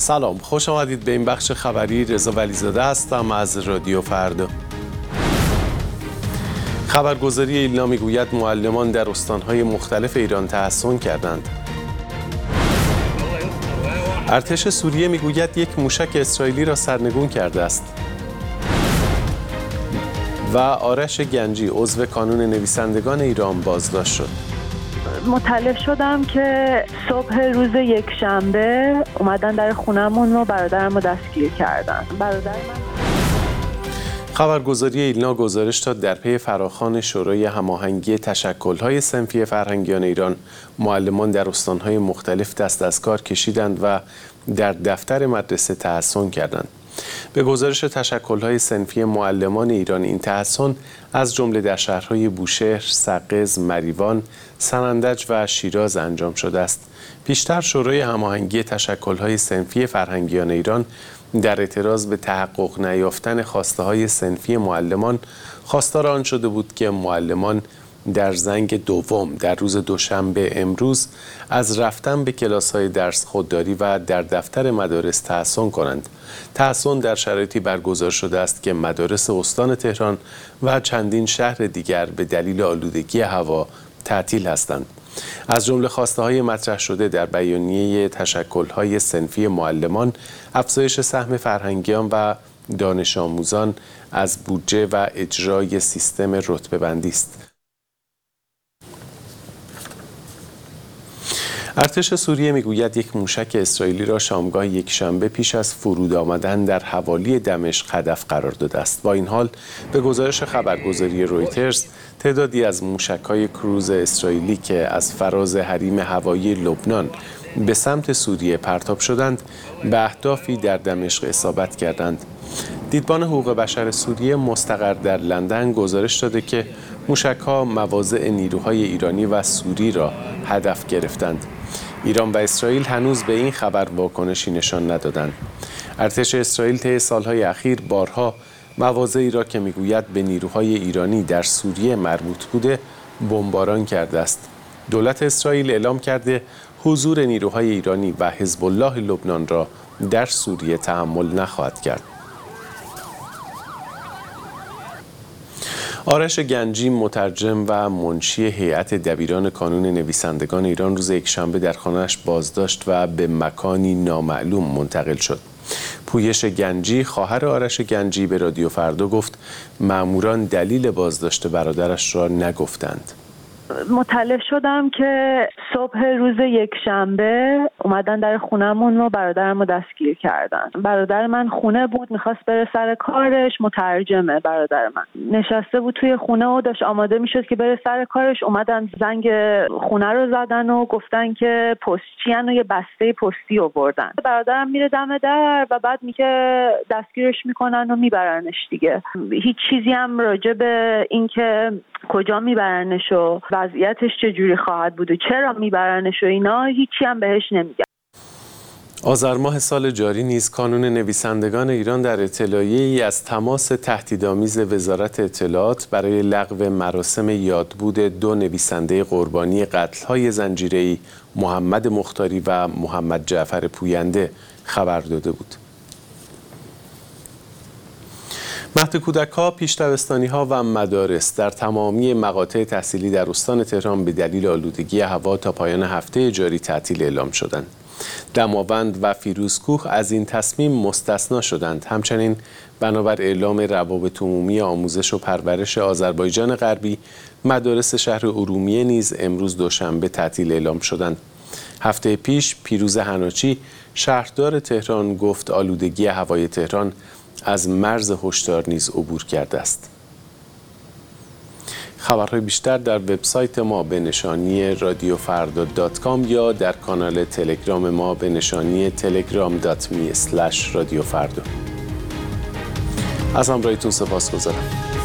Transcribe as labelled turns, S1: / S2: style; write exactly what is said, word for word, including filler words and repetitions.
S1: سلام، خوش آمدید به این بخش خبری. رضا ولیزاده هستم از رادیو فردا. خبرگزاری ایلنا میگوید معلمان در استانهای مختلف ایران تحصن کردند. ارتش سوریه میگوید یک موشک اسرائیلی را سرنگون کرده است. و آرش گنجی عضو کانون نویسندگان ایران بازداشت شد.
S2: مطلع شدم که صبح روز یک شنبه اومدن در خونمون و برادرم رو دستگیر کردن. برادر من
S1: خبرگزاری ایلنا گزارش داد در پی فراخوان شورای هماهنگی تشکل‌های صنفی فرهنگیان ایران، معلمان در استان‌های مختلف دست از کار کشیدند و در دفتر مدرسه تحصن کردند. به گزارش تشکل‌های صنفی معلمان ایران، این تحصن از جمله در شهرهای بوشهر، سقز، مریوان، سنندج و شیراز انجام شده است. پیشتر شورای هماهنگی تشکل‌های صنفی فرهنگیان ایران در اعتراض به تحقق نیافتن خواسته‌های صنفی معلمان خواستار آن شده بود که معلمان در زنگ دوم در روز دوشنبه امروز از رفتن به کلاس‌های درس خودداری و در دفتر مدارس تحصن کنند. تحصن در شرایطی برگزار شده است که مدارس استان تهران و چندین شهر دیگر به دلیل آلودگی هوا تعطیل هستند. از جمله خواسته‌های مطرح شده در بیانیه تشکل‌های صنفی معلمان، افزایش سهم فرهنگیان و دانش آموزان از بودجه و اجرای سیستم رتبه‌بندی است. ارتش سوریه میگوید یک موشک اسرائیلی را شامگاه یکشنبه پیش از فرود آمدن در حوالی دمشق هدف قرار داده است. با این حال به گزارش خبرگزاری رویترز، تعدادی از موشک‌های کروز اسرائیلی که از فراز حریم هوایی لبنان به سمت سوریه پرتاب شدند، به اهدافی در دمشق اصابت کردند. دیدبان حقوق بشر سوریه مستقر در لندن گزارش داده که موشک‌ها مواضع نیروهای ایرانی و سوری را هدف گرفتند. ایران و اسرائیل هنوز به این خبر واکنشی نشان ندادند. ارتش اسرائیل طی سالهای اخیر بارها مواضعی را که میگوید به نیروهای ایرانی در سوریه مربوط بوده بمباران کرده است. دولت اسرائیل اعلام کرده حضور نیروهای ایرانی و حزب الله لبنان را در سوریه تحمل نخواهد کرد. آرش گنجی، مترجم و منشی هیئت دبیران کانون نویسندگان ایران، روز یکشنبه در خانه‌اش بازداشت و به مکانی نامعلوم منتقل شد. پویش گنجی، خواهر آرش گنجی، به رادیو فردا گفت ماموران دلیل بازداشت برادرش را نگفتند.
S2: مطلع شدم که صبح روز یک شنبه اومدن در خونمون و برادرم رو دستگیر کردن. برادر من خونه بود، میخواست بره سر کارش. مترجمه برادر من، نشسته بود توی خونه و داشت آماده میشد که بره سر کارش. اومدن زنگ خونه رو زدن و گفتن که پستچیان و یه بسته پستی آوردن. برادرم میره دم در و بعد میگه دستگیرش میکنن و میبرنش دیگه. هیچ چیزی هم راجع به اینکه کجا میبرنش و وضعیتش چجوری خواهد بود و چرا میبرنش و اینا هیچی هم بهش نمیگن.
S1: آذر ماه سال جاری نیز کانون نویسندگان ایران در اطلاعیه‌ای از تماس تهدیدآمیز وزارت اطلاعات برای لغو مراسم یادبود دو نویسنده قربانی قتل‌های زنجیره‌ای، محمد مختاری و محمد جعفر پوینده، خبر داده بود. مهد کودک‌ها، پیش دبستانی‌ها و مدارس در تمامی مقاطع تحصیلی در استان تهران به دلیل آلودگی هوا تا پایان هفته جاری تعطیل اعلام شدند. دماوند و فیروزکوه از این تصمیم مستثنا شدند. همچنین بنابر اعلام روابط عمومی آموزش و پرورش آذربایجان غربی، مدارس شهر ارومیه نیز امروز دوشنبه تعطیل اعلام شدند. هفته پیش پیروز حناچی، شهردار تهران، گفت آلودگی هوای تهران از مرز هشدار نیز عبور کرده است. خبرهای بیشتر در وبسایت ما به نشانی رادیو فردا دات کام یا در کانال تلگرام ما به نشانی تلگرام دات می اسلش رادیو فردا. از همراهیتون سپاسگزارم.